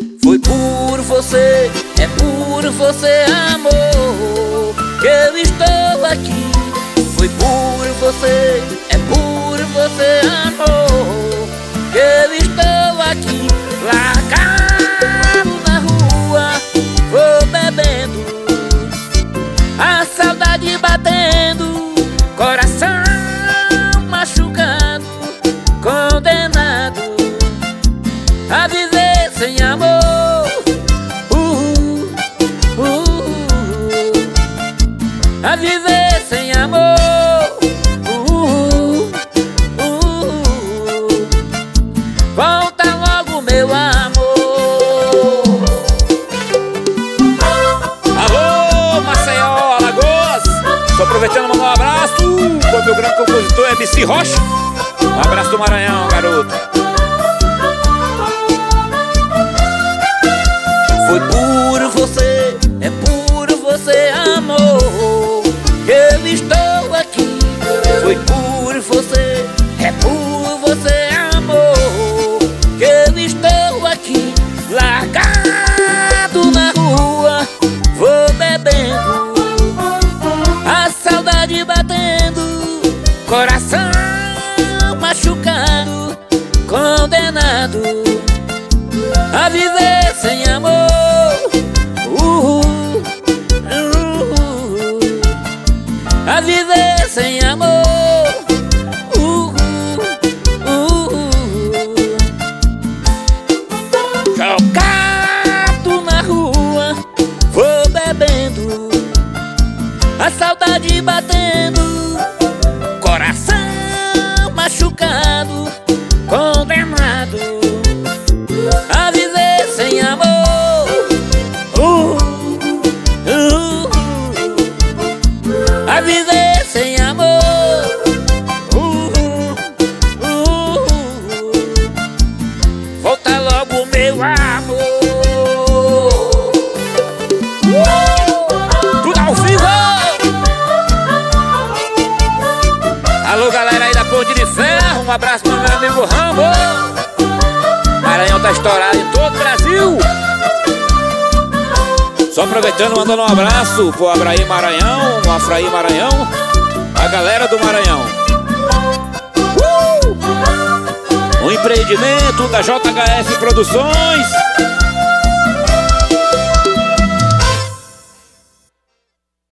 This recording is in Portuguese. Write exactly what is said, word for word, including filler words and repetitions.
Foi por você, é por você, amor, que eu estou aqui. Foi por você, é por você, amor, que eu estou aqui. Largado na rua, vou bebendo, a saudade batendo, coração machucado, condenado a viver sem amor. uh, uh, uh, A viver sem amor. uh, uh, uh, Volta logo, meu amor. Alô, Maceió, Alagoas. Tô aproveitando pra mandar um abraço pro meu grande compositor M C Rocha. Um abraço do Maranhão, garoto. Foi por você, é por você, amor, que eu estou aqui. Foi por você, é por você, amor, que eu estou aqui. Largado na rua, vou bebendo, a saudade batendo, coração machucado, condenado a viver sem amor. uh, uh, uh, A viver sem amor. uh, uh, uh, Jogado na rua, vou bebendo, a saudade batendo, coração machucado, condenado a viver sem amor. uh, uh, uh, A viver sem amor. uh, uh, uh, Volta logo, meu amor. Tudo ao vivo. Alô, galera aí da Ponte de Ferro. Um abraço pro meu amigo Rambo. Maranhão tá estourado em todo o Brasil. Só aproveitando, mandando um abraço pro Abraí Maranhão, o Afraí Maranhão, a galera do Maranhão. uh! Um empreendimento da J H F Produções.